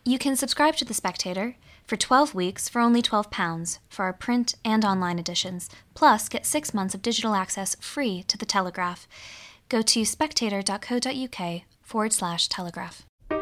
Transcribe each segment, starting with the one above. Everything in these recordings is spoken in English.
You can subscribe to The Spectator for 12 weeks for only £12 for our print and online editions, plus get 6 months of digital access free to The Telegraph. Go to spectator.co.uk/Telegraph.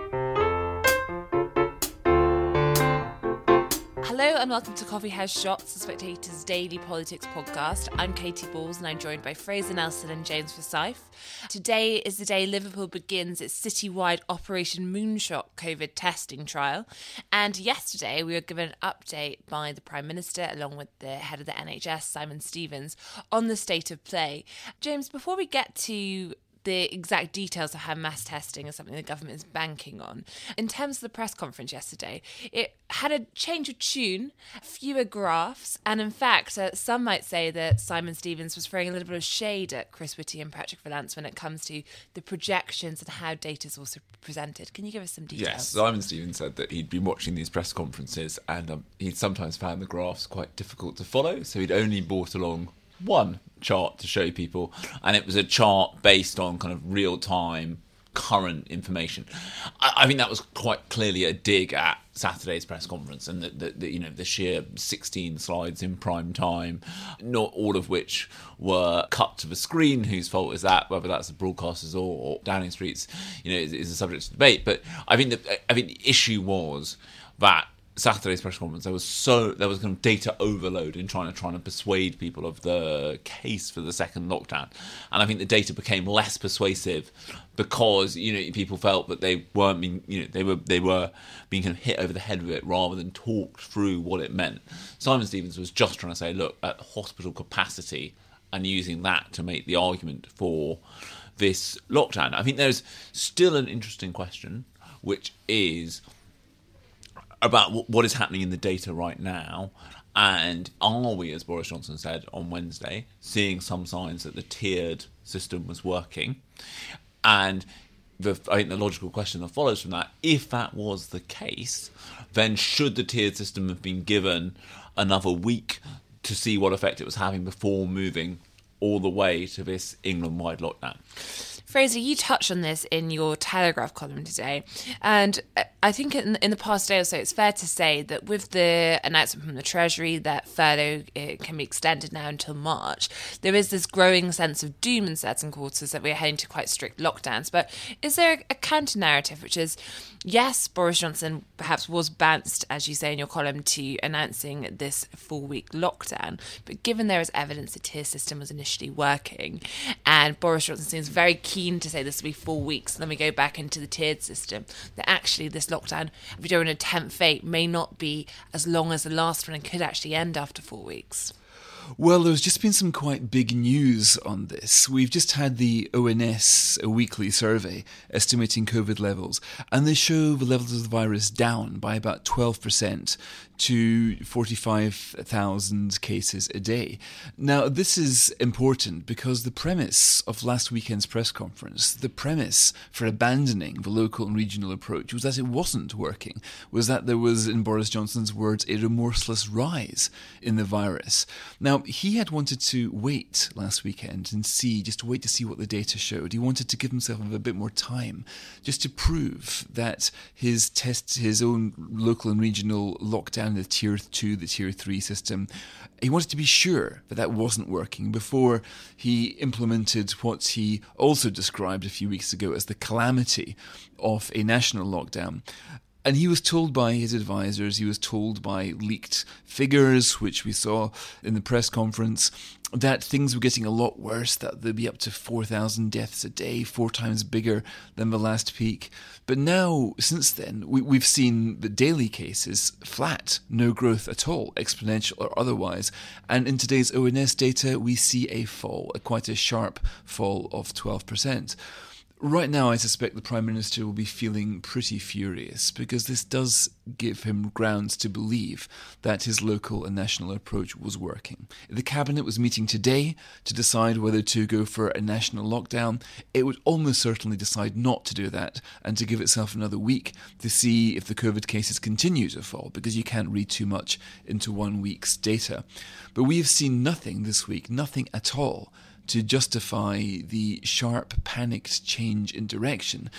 Hello and welcome to Coffee House Shots, The Spectator's daily politics podcast. I'm Katie Balls and I'm joined by Fraser Nelson and James Forsyth. Today is the day Liverpool begins its citywide Operation Moonshot COVID testing trial. And yesterday we were given an update by the Prime Minister along with the head of the NHS, Simon Stevens, on the state of play. James, before we get to the exact details of how mass testing is something the government is banking on, in terms of the press conference yesterday, it had a change of tune, fewer graphs, and in fact, some might say that Simon Stevens was throwing a little bit of shade at Chris Whitty and Patrick Vallance when it comes to the projections and how data is also presented. Can you give us some details? Yes, Simon Stevens said that he'd been watching these press conferences and he'd sometimes found the graphs quite difficult to follow, so he'd only brought along one chart to show people, and it was a chart based on kind of real-time current information. I think that was quite clearly a dig at Saturday's press conference, and the sheer 16 slides in prime time, not all of which were cut to the screen. Whose fault is that? Whether that's the broadcasters or Downing Street's, is a subject to debate. But I think the issue was that Saturday's press conference, there was kind of data overload in trying to persuade people of the case for the second lockdown, and I think the data became less persuasive because people felt that they weren't being they were being kind of hit over the head with it rather than talked through what it meant. Simon Stevens was just trying to say, look at hospital capacity and using that to make the argument for this lockdown. I think there's still an interesting question, which is about what is happening in the data right now, and are we, as Boris Johnson said on Wednesday, seeing some signs that the tiered system was working? And I think the logical question that follows from that, if that was the case, then should the tiered system have been given another week to see what effect it was having before moving all the way to this England-wide lockdown? Fraser, you touched on this in your Telegraph column today, and I think in the past day or so, it's fair to say that with the announcement from the Treasury that furlough can be extended now until March, there is this growing sense of doom in certain quarters that we're heading to quite strict lockdowns. But is there a counter-narrative, which is, yes, Boris Johnson perhaps was bounced, as you say in your column, to announcing this 4-week lockdown, but given there is evidence the tier system was initially working, and Boris Johnson seems very keen to say this will be 4 weeks, and then we go back into the tiered system, that actually this lockdown, if we don't want to tempt fate, may not be as long as the last one and could actually end after 4 weeks. Well, there's just been some quite big news on this. We've just had the ONS, a weekly survey, estimating COVID levels, and they show the levels of the virus down by about 12% to 45,000 cases a day. Now, this is important because the premise of last weekend's press conference, the premise for abandoning the local and regional approach was that it wasn't working, was that there was, in Boris Johnson's words, a remorseless rise in the virus. Now, he had wanted to wait last weekend and wait to see what the data showed. He wanted to give himself a bit more time just to prove that his own local and regional lockdown, the Tier 2, the Tier 3 system, he wanted to be sure that that wasn't working before he implemented what he also described a few weeks ago as the calamity of a national lockdown. And he was told by his advisors, he was told by leaked figures, which we saw in the press conference, that things were getting a lot worse, that there'd be up to 4,000 deaths a day, 4 times bigger than the last peak. But now, since then, we've seen the daily cases flat, no growth at all, exponential or otherwise. And in today's ONS data, we see a fall, quite a sharp fall of 12%. Right now, I suspect the Prime Minister will be feeling pretty furious because this does give him grounds to believe that his local and national approach was working. The Cabinet was meeting today to decide whether to go for a national lockdown. It would almost certainly decide not to do that and to give itself another week to see if the COVID cases continue to fall, because you can't read too much into 1 week's data. But we have seen nothing this week, nothing at all, to justify the sharp, panicked change in direction.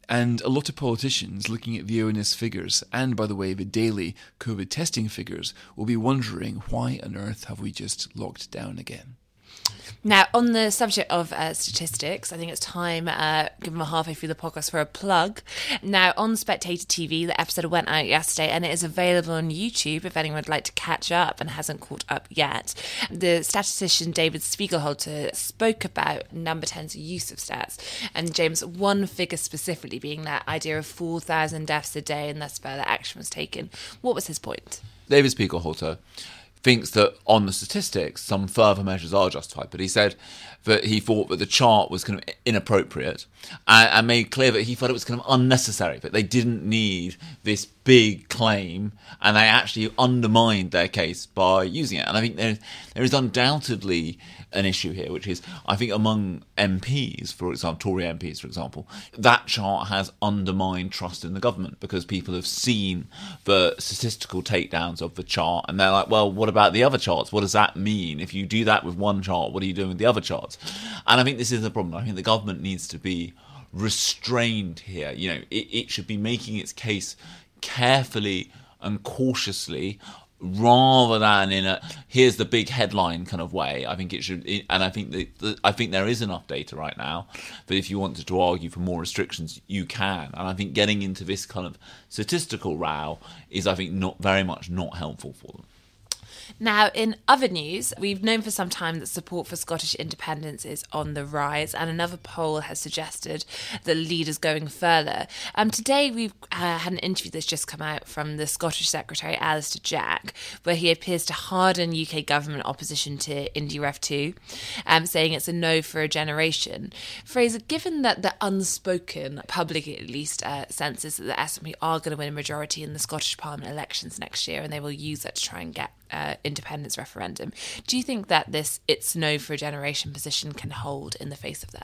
And a lot of politicians looking at the ONS figures, and by the way, the daily COVID testing figures, will be wondering why on earth have we just locked down again? Now, on the subject of statistics, I think it's time, given we're halfway through the podcast, for a plug. Now, on Spectator TV, the episode went out yesterday and it is available on YouTube if anyone would like to catch up and hasn't caught up yet. The statistician David Spiegelhalter spoke about Number 10's use of stats, and James, one figure specifically being that idea of 4,000 deaths a day and thus further action was taken. What was his point? David Spiegelhalter thinks that on the statistics, some further measures are justified. But he said that he thought that the chart was kind of inappropriate and made clear that he thought it was kind of unnecessary, that they didn't need this big claim and they actually undermined their case by using it. And I think there is undoubtedly an issue here, which is, I think among MPs, for example, Tory MPs, for example, that chart has undermined trust in the government because people have seen the statistical takedowns of the chart and they're like, well, what about the other charts? What does that mean? If you do that with one chart, what are you doing with the other charts? And I think this is the problem. I think the government needs to be restrained here. You know, it should be making its case carefully and cautiously rather than in a here's the big headline kind of way. I think it should, and I think I think there is enough data right now that if you wanted to argue for more restrictions, you can. And I think getting into this kind of statistical row is, I think, not very much not helpful for them. Now, in other news, we've known for some time that support for Scottish independence is on the rise, and another poll has suggested that leaders going further. Today, we've had an interview that's just come out from the Scottish Secretary, Alistair Jack, where he appears to harden UK government opposition to IndyRef2, saying it's a no for a generation. Fraser, given that the unspoken, public at least, sense is that the SNP are going to win a majority in the Scottish Parliament elections next year, and they will use that to try and get independence referendum. Do you think that this "it's no for a generation" position can hold in the face of that?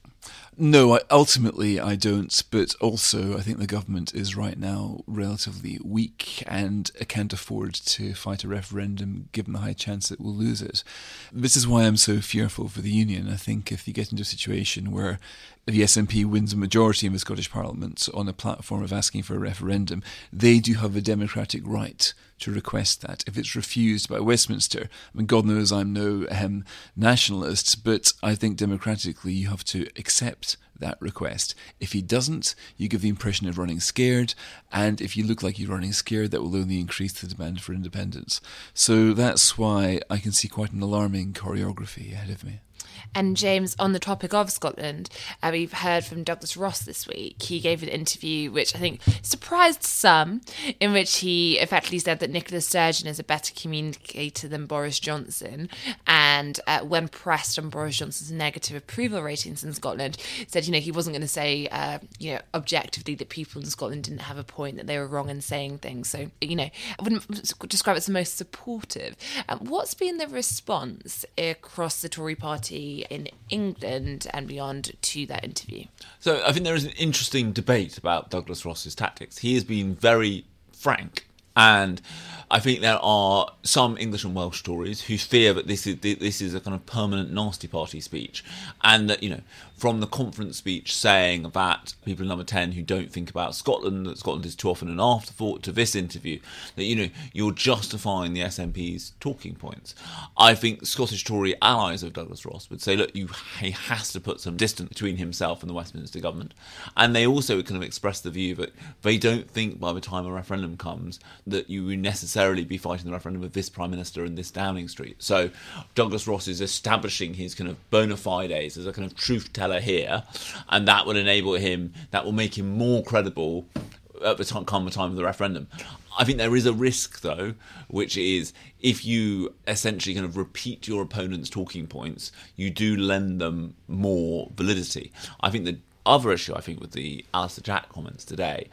No, ultimately I don't, but also I think the government is right now relatively weak and can't afford to fight a referendum given the high chance it will lose it. This is why I'm so fearful for the Union. I think if you get into a situation where the SNP wins a majority in the Scottish Parliament on a platform of asking for a referendum, they do have a democratic right to request that. If it's refused by Westminster, I mean, God knows I'm no nationalist, but I think democratically you have to accept that request. If he doesn't, you give the impression of running scared, and if you look like you're running scared, that will only increase the demand for independence. So that's why I can see quite an alarming choreography ahead of me. And James, on the topic of Scotland, we've heard from Douglas Ross this week. He gave an interview which I think surprised some, in which he effectively said that Nicola Sturgeon is a better communicator than Boris Johnson. And when pressed on Boris Johnson's negative approval ratings in Scotland, said, he wasn't going to say, objectively that people in Scotland didn't have a point, that they were wrong in saying things. So, I wouldn't describe it as the most supportive. What's been the response across the Tory party in England and beyond to that interview? So I think there is an interesting debate about Douglas Ross's tactics. He has been very frank, and I think there are some English and Welsh Tories who fear that this is a kind of permanent nasty party speech, and that from the conference speech saying that people in Number 10 who don't think about Scotland, that Scotland is too often an afterthought, to this interview, that you're justifying the SNP's talking points. I think Scottish Tory allies of Douglas Ross would say, look, he has to put some distance between himself and the Westminster government, and they also kind of express the view that they don't think by the time a referendum comes that you would necessarily be fighting the referendum with this Prime Minister in this Downing Street. So Douglas Ross is establishing his kind of bona fides as a kind of truth teller here, and that will enable him, that will make him more credible at the time of the referendum. I think there is a risk, though, which is if you essentially kind of repeat your opponent's talking points, you do lend them more validity. I think the other issue, with the Alistair Jack comments today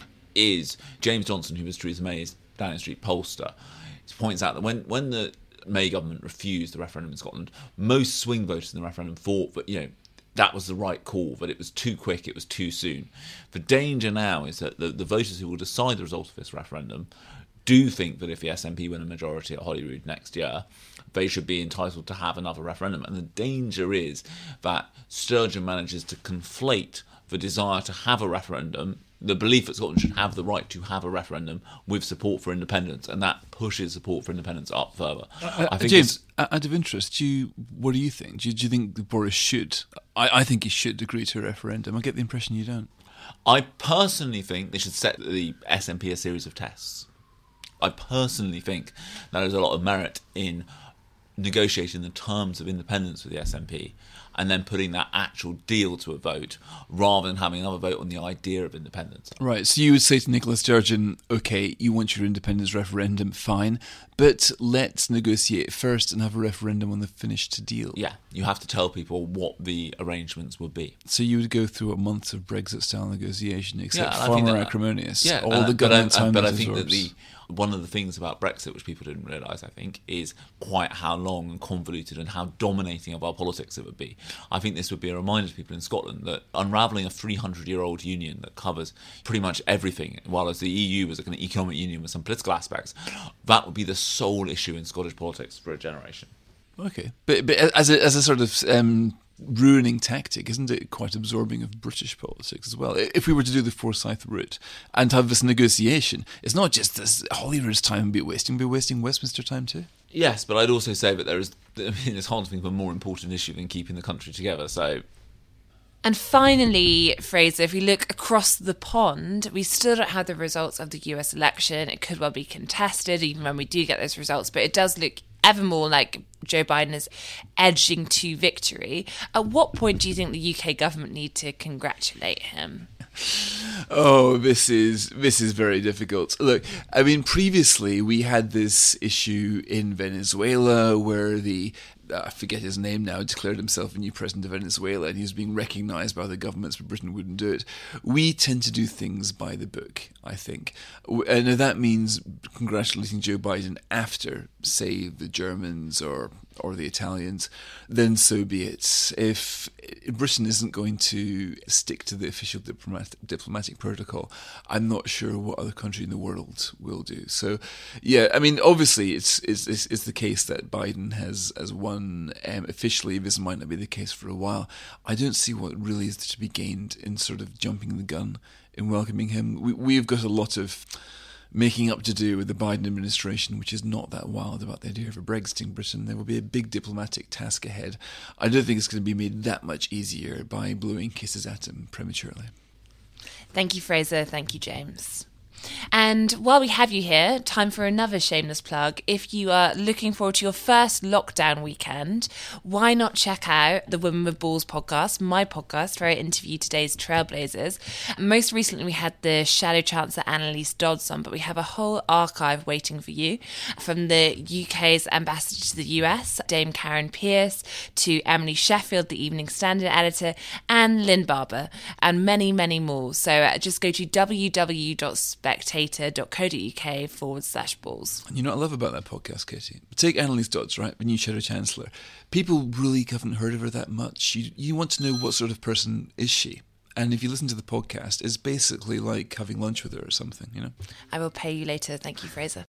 is James Johnson, who was Theresa May's Downing Street pollster, points out that when the May government refused the referendum in Scotland, most swing voters in the referendum thought that, that was the right call, but it was too quick, it was too soon. The danger now is that the voters who will decide the result of this referendum do think that if the SNP win a majority at Holyrood next year, they should be entitled to have another referendum. And the danger is that Sturgeon manages to conflate the desire to have a referendum, the belief that Scotland should have the right to have a referendum with support for independence, and that pushes support for independence up further. I think James, out of interest, what do you think? Do you think that Boris should? I think he should agree to a referendum. I get the impression you don't. I personally think they should set the SNP a series of tests. I personally think there's a lot of merit in negotiating the terms of independence with the SNP and then putting that actual deal to a vote rather than having another vote on the idea of independence. Right, so you would say to Nicola Sturgeon, OK, you want your independence referendum, fine, but let's negotiate first and have a referendum on the finished deal. Yeah, you have to tell people what the arrangements would be. So you would go through a month of Brexit-style negotiation, except I far think more that, acrimonious. Yeah, all the government time. But I think that one of the things about Brexit, which people didn't realise, I think, is quite how long and convoluted and how dominating of our politics it would be. I think this would be a reminder to people in Scotland that unravelling a 300-year-old union that covers pretty much everything, while as the EU was like an economic union with some political aspects, that would be the sole issue in Scottish politics for a generation. Okay, but as a sort of ruining tactic, isn't it quite absorbing of British politics as well? If we were to do the Forsyth route and have this negotiation, it's not just this Holyrood's time we'd be wasting Westminster time too. Yes, but I'd also say that it's hard to think of a more important issue than keeping the country together, so... And finally, Fraser, if we look across the pond, we still don't have the results of the US election. It could well be contested even when we do get those results, but it does look ever more like Joe Biden is edging to victory. At what point do you think the UK government need to congratulate him? Oh, this is very difficult. Look, I mean, previously we had this issue in Venezuela where I forget his name now, declared himself a new president of Venezuela, and he was being recognised by the governments, but Britain wouldn't do it. We tend to do things by the book, I think. And if that means congratulating Joe Biden after, say, the Germans or the Italians, then so be it. If Britain isn't going to stick to the official diplomatic protocol, I'm not sure what other country in the world will do. So, yeah, I mean, obviously it's the case that Biden has won officially. This might not be the case for a while. I don't see what really is to be gained in sort of jumping the gun in welcoming him. We've got a lot of making up to do with the Biden administration, which is not that wild about the idea of a Brexiting Britain. There will be a big diplomatic task ahead. I don't think it's going to be made that much easier by blowing kisses at him prematurely. Thank you, Fraser. Thank you, James. And while we have you here, time for another shameless plug. If you are looking forward to your first lockdown weekend, why not check out the Women with Balls podcast, my podcast, where I interview today's trailblazers. Most recently, we had the Shadow Chancellor Annalise Dodds on, but we have a whole archive waiting for you, from the UK's ambassador to the US, Dame Karen Pierce, to Emily Sheffield, the Evening Standard editor, and Lynn Barber, and many, many more. So just go to www.spectator.co.uk/balls. And you know what I love about that podcast, Katie? Take Annalise Dodds, right? The new Shadow Chancellor. People really haven't heard of her that much. You want to know what sort of person is she? And if you listen to the podcast, it's basically like having lunch with her or something, you know? I will pay you later. Thank you, Fraser.